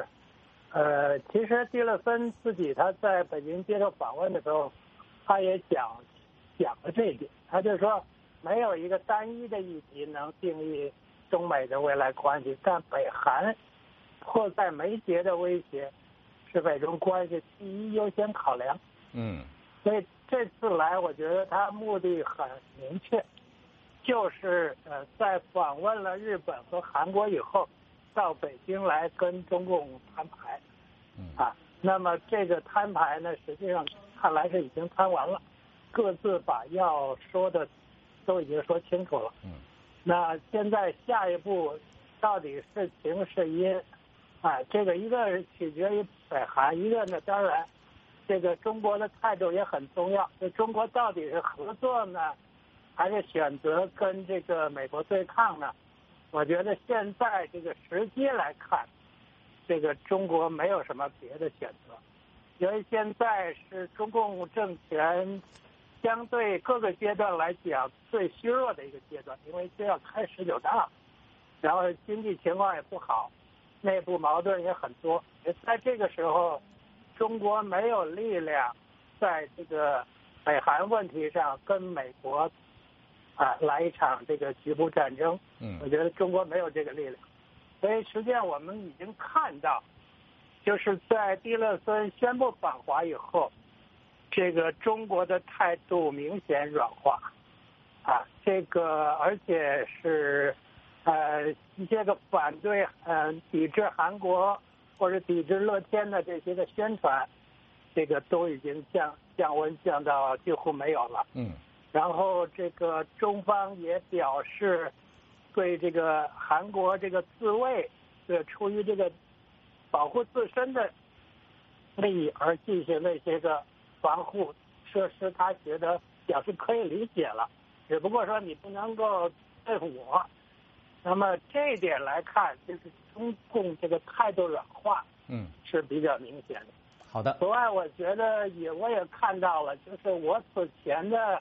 其实蒂勒森自己他在北京接受访问的时候，他也讲了这一点，他就说没有一个单一的议题能定义中美的未来关系，但北韩迫在眉睫的威胁是美中关系第一优先考量。所以这次来，我觉得他目的很明确，就是在访问了日本和韩国以后，到北京来跟中共摊牌。那么这个摊牌呢，实际上看来是已经摊完了，各自把要说的都已经说清楚了。那现在下一步到底是晴是阴？这个一个取决于北韩，一个呢，当然这个中国的态度也很重要。就中国到底是合作呢，还是选择跟这个美国对抗呢？我觉得现在这个时机来看，这个中国没有什么别的选择，因为现在是中共政权相对各个阶段来讲最虚弱的一个阶段，因为就要开19大，然后经济情况也不好，内部矛盾也很多。在这个时候，中国没有力量在这个北韩问题上跟美国来一场这个局部战争。我觉得中国没有这个力量。所以实际上我们已经看到，就是在蒂勒森宣布访华以后，这个中国的态度明显软化，这个而且是这个反对抵制韩国或者抵制乐天的这些个宣传，这个都已经降温降到几乎没有了。然后这个中方也表示对这个韩国这个自卫，出于这个保护自身的利益而进行那些个防护设施，他觉得表示可以理解了，只不过说你不能够对付我。那么这一点来看，就是中共这个态度软化，是比较明显的。 好的。 此外，我觉得我也看到了，就是我此前的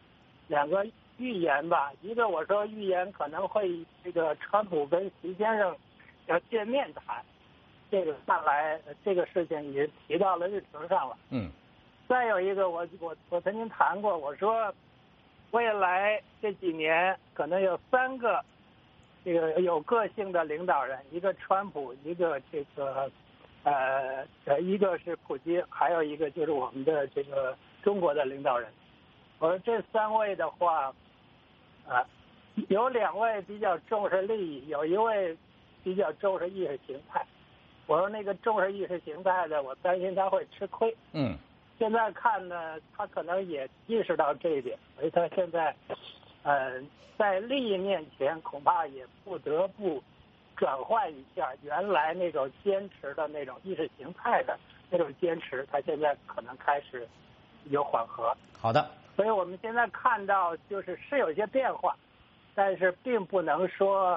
2个预言吧，一个我说预言可能会这个川普跟习先生要见面谈，这个看来这个事情也提到了日程上了。再有一个我曾经谈过，我说未来这几年可能有3个这个有个性的领导人，一个川普，一个这个一个是普京，还有一个就是我们的这个中国的领导人。我说这3位的话，有2位比较重视利益，有1位比较重视意识形态。我说那个重视意识形态的，我担心他会吃亏。现在看呢，他可能也意识到这一点，所以他现在在利益面前恐怕也不得不转换一下原来那种坚持的那种意识形态的那种坚持，他现在可能开始有缓和。 好的。 所以我们现在看到是有些变化，但是并不能说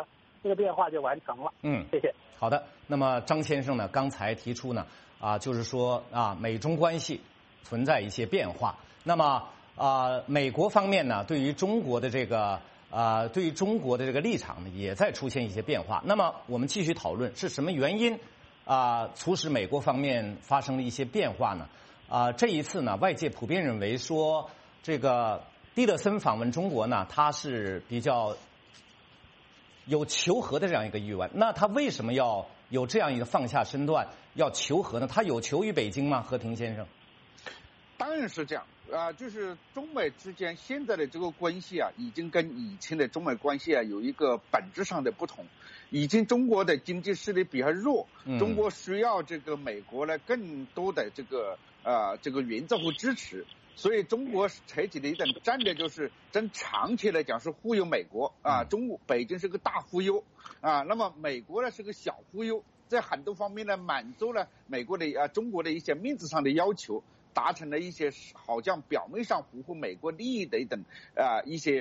这个变化就完成了。谢谢。 好的。那么张先生呢，刚才提出呢，就是说美中关系存在一些变化。那么美国方面呢，对于中国的这个立场呢，也在出现一些变化。那么我们继续讨论是什么原因促使美国方面发生了一些变化呢？这一次呢，外界普遍认为说，这个蒂勒森访问中国呢，他是比较有求和的这样一个意愿。那他为什么要有这样一个放下身段要求和呢？他有求于北京吗？何庭先生？ 当然是这样就是中美之间现在的这个关系已经跟以前的中美关系有一个本质上的不同。以前中国的经济实力比较弱，中国需要这个美国呢更多的这个援助和支持，所以中国采取的一种战略就是真长期来讲是忽悠美国北京是个大忽悠那么美国呢是个小忽悠，在很多方面呢满足了美国的中国的一些面子上的要求，达成了一些好像表面上符合美国利益的一些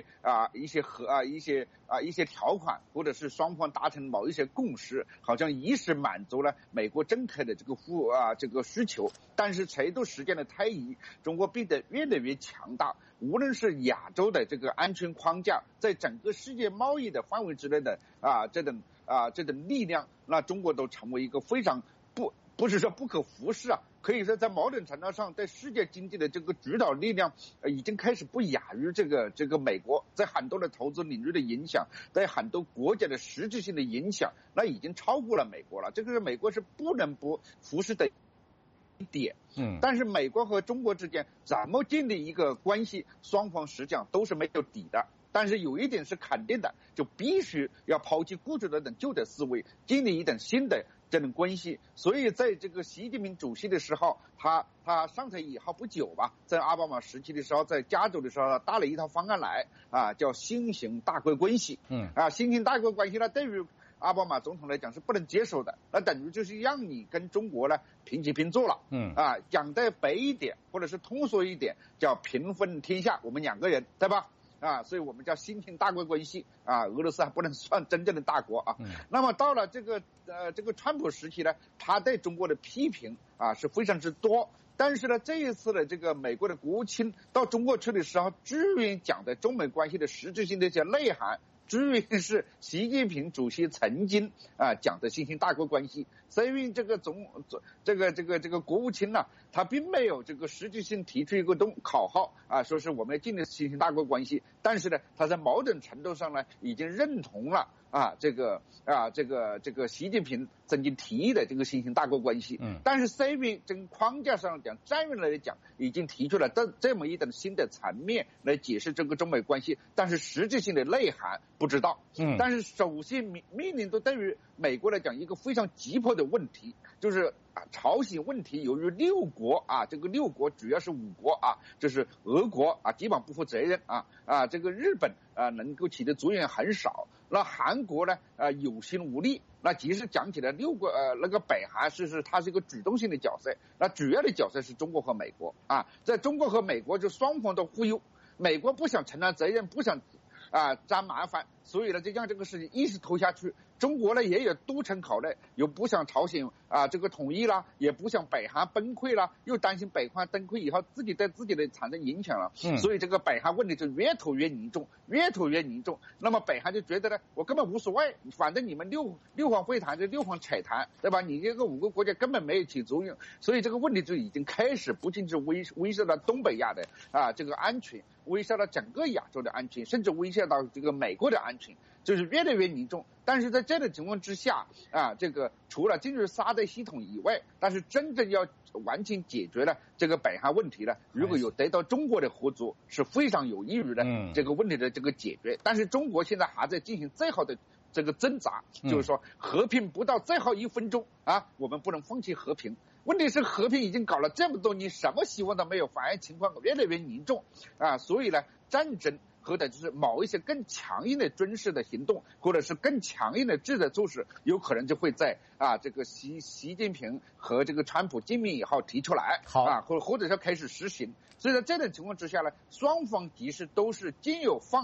条款，或者是双方达成某一些共识，好像一时满足了美国政客的这个需求。但是随着时间的推移，中国变得越来越强大，无论是亚洲的这个安全框架，在整个世界贸易的范围之内的这种力量，那中国都成为一个非常不是说不可忽视可以说在某种程度上对世界经济的这个主导力量已经开始不亚于这个美国，在很多的投资领域的影响，在很多国家的实质性的影响，那已经超过了美国了，这个是美国是不能不忽视的一点。但是美国和中国之间怎么建立一个关系，双方实际上都是没有底的。但是有一点是肯定的，就必须要抛弃过去的那种旧的思维，建立一种新的这种关系。所以在这个习近平主席的时候，他上台以后不久吧，在奥巴马时期的时候，在加州的时候搭了一套方案来叫新型大国关系。新型大国关系呢，对于奥巴马总统来讲是不能接受的，那等于就是让你跟中国呢平起平坐了。讲得白一点，或者是通俗一点，叫平分天下，我们两个人，对吧？所以我们叫新型大国关系俄罗斯还不能算真正的大国那么到了这个川普时期呢，他对中国的批评是非常之多。但是呢，这一次的这个美国的国务卿到中国去的时候，居然讲的中美关系的实质性的一些内涵，居然是习近平主席曾经讲的新型大国关系。所以这个国务卿呢，他并没有这个实质性提出一个口号说是我们要建立新型大国关系，但是呢，他在某种程度上呢，已经认同了这个习近平曾经提议的这个新型大国关系。但是这边这个框架上讲，战略来讲，已经提出了这么一种新的层面来解释这个中美关系，但是实质性的内涵不知道。但是首先面临的对于美国来讲一个非常急迫的问题，就是朝鲜问题，由于6国这个6国主要是5国就是俄国基本不负责任这个日本能够起的作用很少，那韩国呢有心无力。那其实讲起来6国那个北韩它是一个主动性的角色，那主要的角色是中国和美国在中国和美国就双方都忽悠，美国不想承担责任，不想沾麻烦，所以呢就让这个事情一直拖下去。中国呢也有多层考虑，又不想朝鲜这个统一啦，也不想北韩崩溃啦，又担心北韩崩溃以后自己对自己的产生影响了。所以这个北韩问题就越拖越严重。那么北韩就觉得呢，我根本无所谓，反正你们六方会谈就六方扯谈，对吧？你这个5个国家根本没有起作用，所以这个问题就已经开始不仅是威慑到东北亚的这个安全，威慑到整个亚洲的安全，甚至威慑到这个美国的安全，就是越来越严重。但是在这种情况之下这个除了进入沙袋系统以外，但是真正要完全解决了这个北韩问题呢，如果有得到中国的合作，是非常有益于的这个问题的这个解决。但是中国现在还在进行最后的这个挣扎，就是说和平不到最后1分钟我们不能放弃和平。问题是和平已经搞了这么多年，什么希望都没有，反而情况越来越严重所以呢，战争或者就是某一些更强硬的军事的行动，或者是更强硬的制裁措施，有可能就会在这个习近平和这个川普见面以后提出来，或者说开始实行。所以在这种情况之下呢，双方其实都是兼有放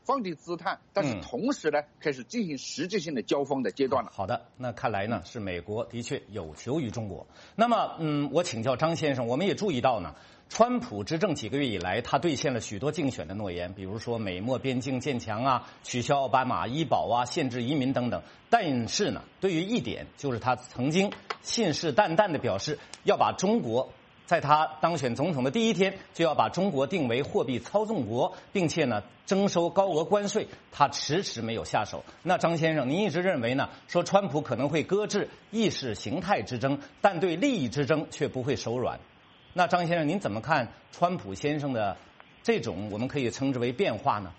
放低姿态，但是同时呢，开始进行实质性的交锋的阶段了。 好的，那看来呢，是美国的确有求于中国。那么，我请教张先生，我们也注意到呢，川普执政几个月以来，他兑现了许多竞选的诺言，比如说美墨边境建强啊，取消奥巴马医保啊，限制移民等等。但是呢，对于一点，就是他曾经信誓旦旦地表示要把中国，在他当选总统的第一天就要把中国定为货币操纵国，并且呢征收高额关税，他迟迟没有下手。那张先生，您一直认为呢，说川普可能会搁置意识形态之争，但对利益之争却不会手软。那张先生，您怎么看川普先生的这种我们可以称之为变化呢？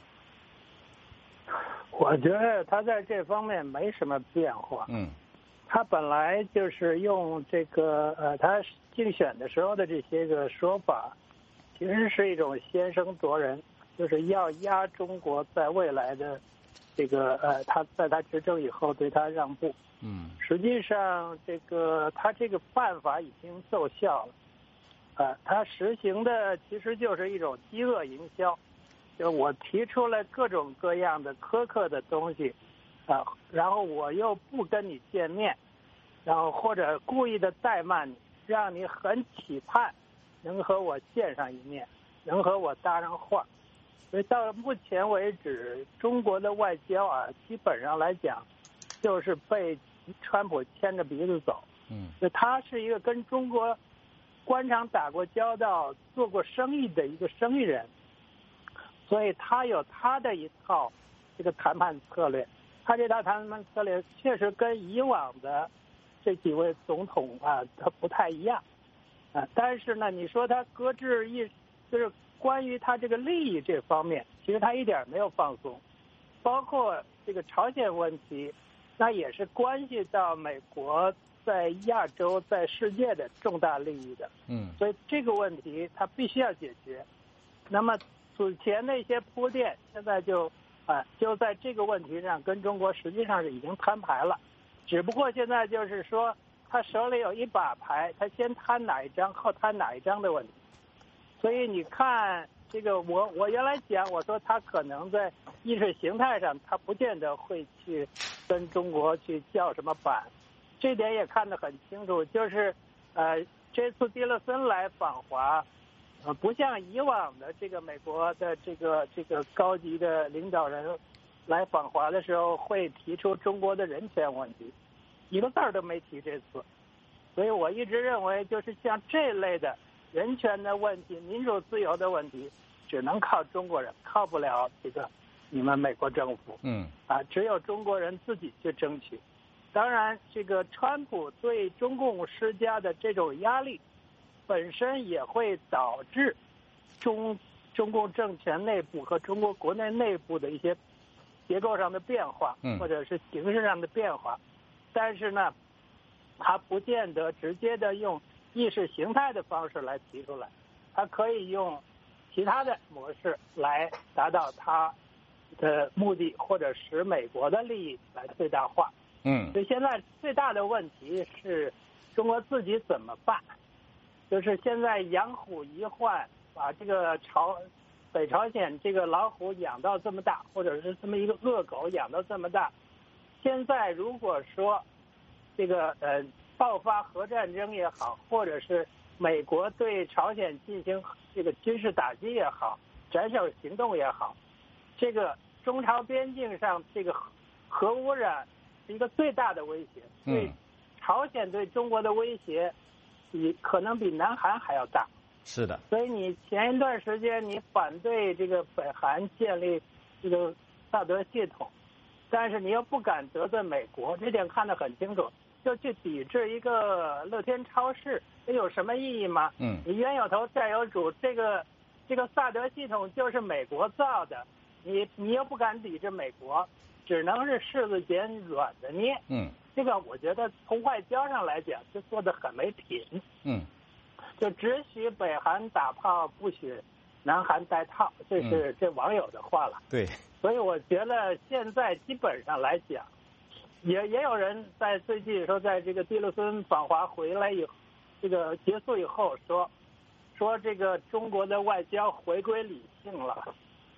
我觉得他在这方面没什么变化。他本来就是用这个他竞选的时候的这些个说法，其实是一种先声夺人，就是要压中国在未来的这个他在他执政以后对他让步。实际上这个他这个办法已经奏效了。他实行的其实就是一种饥饿营销，就我提出来各种各样的苛刻的东西，然后我又不跟你见面，然后或者故意的怠慢你，让你很期盼能和我见上一面，能和我搭上话。所以到目前为止，中国的外交基本上来讲，就是被川普牵着鼻子走。所以他是一个跟中国官场打过交道、做过生意的一个生意人，所以他有他的一套这个谈判策略。他这套谈判策略确实跟以往的这几位总统他不太一样但是呢，你说他搁置就是关于他这个利益这方面，其实他一点没有放松。包括这个朝鲜问题，那也是关系到美国在亚洲、在世界的重大利益的。所以这个问题他必须要解决。那么此前那些铺垫，现在就在这个问题上跟中国实际上是已经摊牌了，只不过现在就是说他手里有一把牌，他先摊哪一张后摊哪一张的问题。所以你看这个我原来讲，我说他可能在意识形态上他不见得会去跟中国去叫什么板，这点也看得很清楚，就是这次蒂勒森来访华不像以往的这个美国的这个高级的领导人来访华的时候会提出中国的人权问题，一个字儿都没提这次。所以我一直认为，就是像这类的人权的问题、民主自由的问题，只能靠中国人，靠不了这个你们美国政府。只有中国人自己去争取。当然，这个川普对中共施加的这种压力，本身也会导致中共政权内部和中国国内内部的一些结构上的变化，或者是形式上的变化。但是呢，他不见得直接的用意识形态的方式来提出来，他可以用其他的模式来达到他的目的，或者使美国的利益来最大化。所以现在最大的问题是中国自己怎么办？就是现在养虎遗患，把这个北朝鲜这个老虎养到这么大，或者是这么一个恶狗养到这么大。现在如果说这个爆发核战争也好，或者是美国对朝鲜进行这个军事打击也好，斩首行动也好，这个中朝边境上这个核污染是一个最大的威胁。所以朝鲜对中国的威胁可能比南韩还要大。 是的。 所以你前一段时间你反对这个北韩建立这个萨德系统，但是你又不敢得罪美国，这点看得很清楚，就去抵制一个乐天超市，这有什么意义吗？你冤有头债有主，这个萨德系统就是美国造的，你又不敢抵制美国，只能是柿子捡软的捏。这个我觉得从外交上来讲就做得很没品。就只许北韩打炮，不许南韩戴套，这是这网友的话了。 对。 所以我觉得现在基本上来讲，也有人在最近说，在这个蒂勒森访华回来以后，这个结束以后说这个中国的外交回归理性了。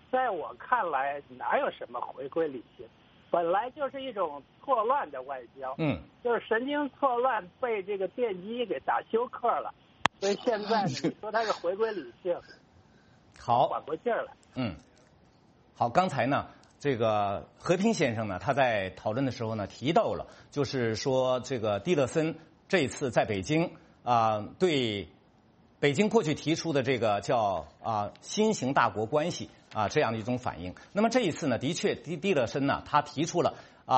在我看来，哪有什么回归理性？本来就是一种错乱的外交，就是神经错乱被这个电击给打休克了，所以现在呢，你说它是回归理性， 好， 缓过劲儿来。 好，刚才呢，这个和平先生呢，他在讨论的时候呢，提到了，就是说这个蒂勒森这一次在北京对北京过去提出的这个叫新型大国关系这样的一种反应。那么这一次呢，的确蒂勒森呢，他提出了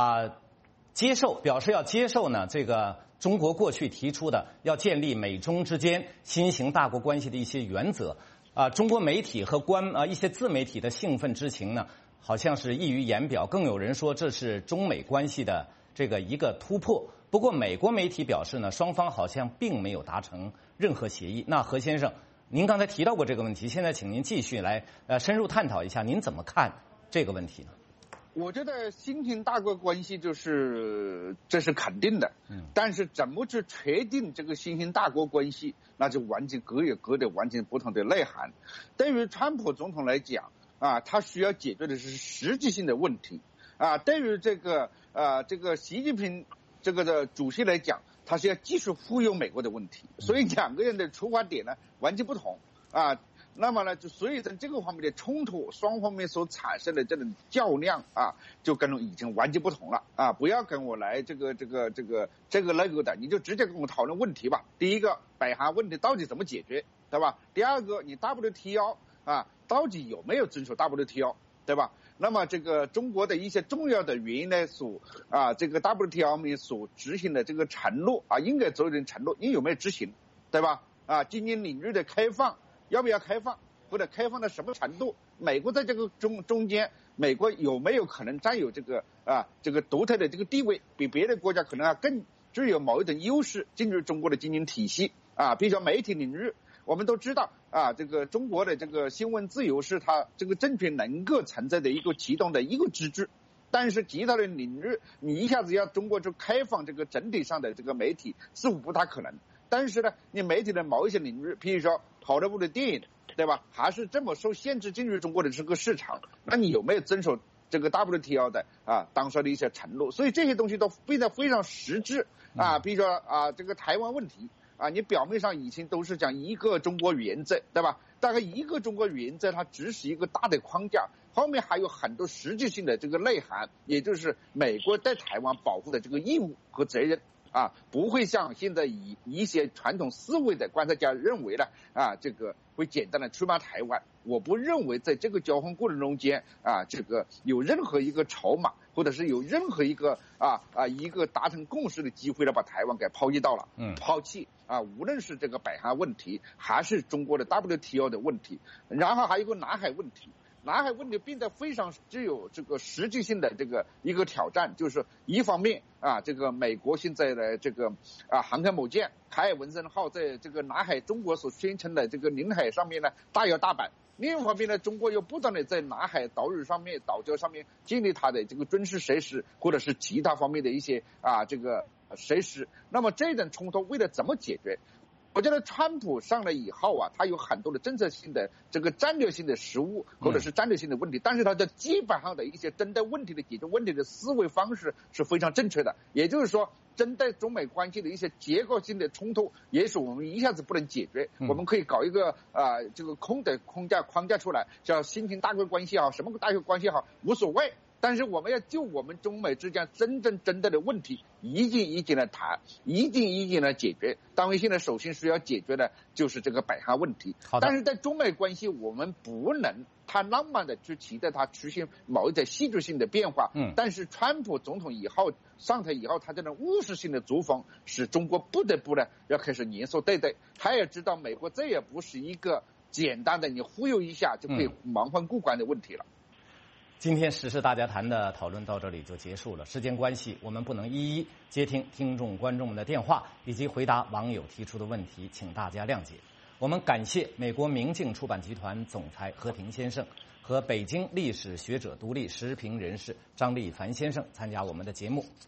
表示要接受呢这个中国过去提出的要建立美中之间新型大国关系的一些原则。中国媒体和一些自媒体的兴奋之情呢，好像是溢于言表，更有人说这是中美关系的这个一个突破。不过美国媒体表示呢，双方好像并没有达成任何协议。那何先生，您刚才提到过这个问题，现在请您继续来深入探讨一下，您怎么看这个问题呢？ 我觉得新型大国关系这是肯定的，但是怎么去确定这个新型大国关系，那就完全各有各的完全不同的内涵。对于川普总统来讲他需要解决的是实际性的问题对于这个习近平这个的主席来讲，他是要继续忽悠美国的问题，所以两个人的出发点呢完全不同那么呢，所以在这个方面的冲突，双方面所产生的这种较量就跟已经完全不同了不要跟我来这个那个的，你就直接跟我讨论问题吧。第一个，北韩问题到底怎么解决，对吧？第二个，你 WTO 到底有没有遵守 WTO， 对吧？那么这个中国的一些重要的原因呢，这个 WTO 里面所执行的这个承诺应该做的承诺，你有没有执行，对吧？经济领域的开放。要不要开放，或者开放到什么程度？美国在这个中间，美国有没有可能占有这个独特的这个地位，比别的国家可能更具有某一种优势进入中国的经济体系比如说媒体领域，我们都知道这个中国的这个新闻自由是它这个政权能够存在的一个其中的一个支柱。但是其他的领域，你一下子要中国就开放这个整体上的这个媒体，似乎不大可能。但是呢，你媒体的某一些领域，譬如说好莱坞的电影，对吧？还是这么受限制进入中国的这个市场，那你有没有遵守这个 WTO 的当时的一些承诺？所以这些东西都非常实质比如说这个台湾问题你表面上以前都是讲一个中国原则，对吧？大概一个中国原则它只是一个大的框架，后面还有很多实质性的这个内涵，也就是美国对台湾保护的这个义务和责任不会像现在以一些传统思维的观察家认为呢这个会简单的出卖台湾。我不认为在这个交换过程中间这个有任何一个筹码，或者是有任何一个一个达成共识的机会呢，把台湾给抛弃到了抛弃无论是这个北韩问题，还是中国的 WTO 的问题，然后还有一个南海问题。南海问题变得非常具有这个实际性的这个一个挑战，就是一方面这个美国现在的这个航空母舰凯尔文森号在这个南海中国所宣称的这个领海上面呢大摇大摆，另一方面呢，中国又不断的在南海岛屿上面岛礁上面建立它的这个军事设施，或者是其他方面的一些这个设施。那么这种冲突为了怎么解决？我觉得川普上来以后他有很多的政策性的这个战略性的失误，或者是战略性的问题，但是他的基本上的一些针对问题的解决问题的思维方式是非常正确的。也就是说，针对中美关系的一些结构性的冲突，也许我们一下子不能解决，我们可以搞一个这个空的框架出来，叫新型大国关系什么大国关系无所谓。但是我们要就我们中美之间真正针对的问题一件一件的谈，一件一件的解决。当然现在首先需要解决的就是这个北韩问题。但是在中美关系，我们不能太浪漫的去期待它出现某一点戏剧性的变化。但是川普总统上台以后，他这种务实性的作风，使中国不得不呢要开始严肃对待。他也知道美国这也不是一个简单的你忽悠一下就可以忙翻过关的问题了。 今天时事大家谈的讨论到这里就结束了，时间关系，我们不能一一接听听众观众们的电话以及回答网友提出的问题，请大家谅解。我们感谢美国明镜出版集团总裁何庭先生和北京历史学者、独立时评人士张立凡先生参加我们的节目。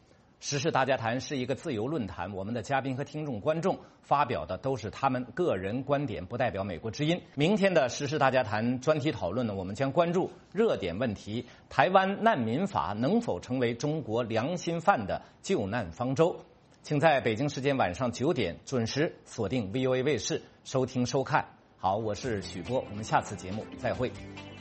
时事大家谈是一个自由论坛，我们的嘉宾和听众观众发表的都是他们个人观点，不代表美国之音。明天的时事大家谈专题讨论呢，我们将关注热点问题：台湾难民法能否成为中国良心犯的救难方舟？请在北京时间晚上9点准时锁定 VOA 卫视收听收看。好，我是许波，我们下次节目再会。